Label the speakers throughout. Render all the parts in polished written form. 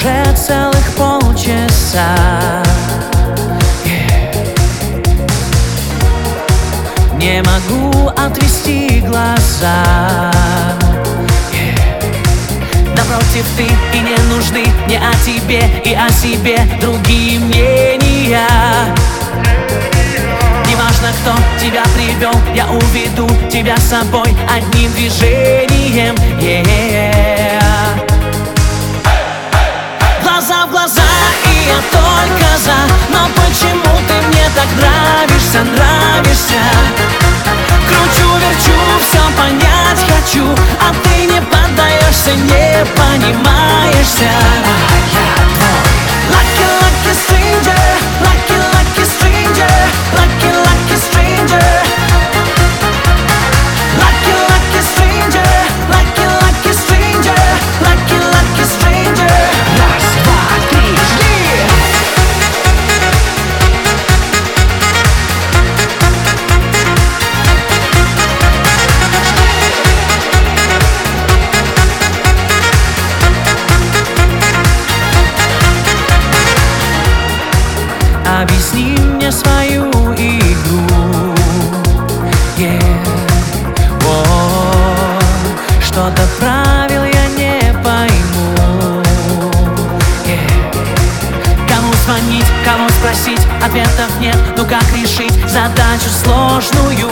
Speaker 1: уже целых полчаса. Не могу отвести глаза. Напротив, ты и не нужны не о тебе и о себе другие мнения. Неважно, кто тебя привел, я уведу тебя с собой одним движением. Глаза в глаза, и я только за. Но почему ты мне так нравишься, нравишься? Кручу-верчу, все понять хочу, а ты не поддаешься, не понимаешься. Lucky, lucky stranger, lucky, lucky stranger, lucky, lucky stranger. Lucky, lucky stranger, lucky, lucky stranger, lucky, lucky stranger. Раз, два, три, жди! Объясни мне свою игру. Что-то правил я не пойму. Кому звонить, кого спросить, ответов нет. Ну как решить задачу сложную?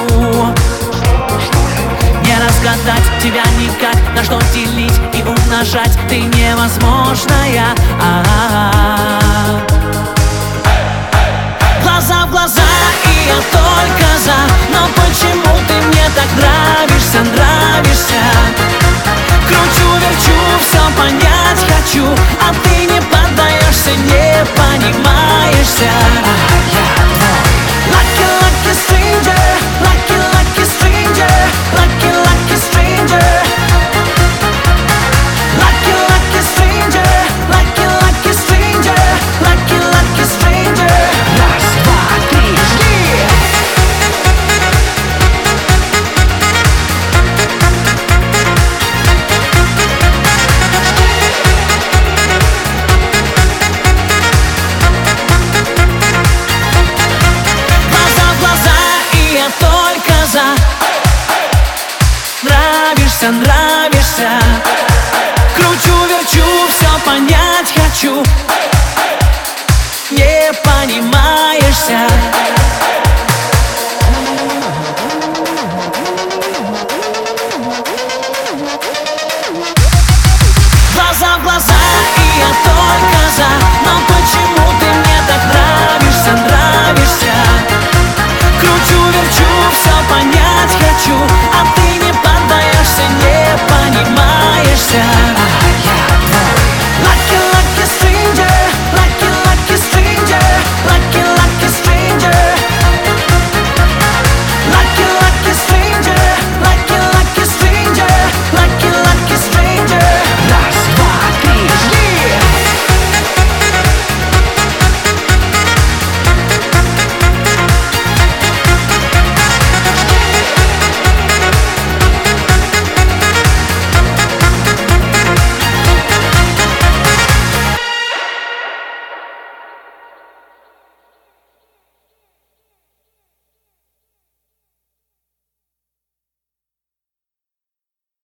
Speaker 1: Не разгадать тебя никак, на что делить и умножать ты невозможная. Глаза в глаза, и я только за. Но почему ты мне так нравишься, нравишься?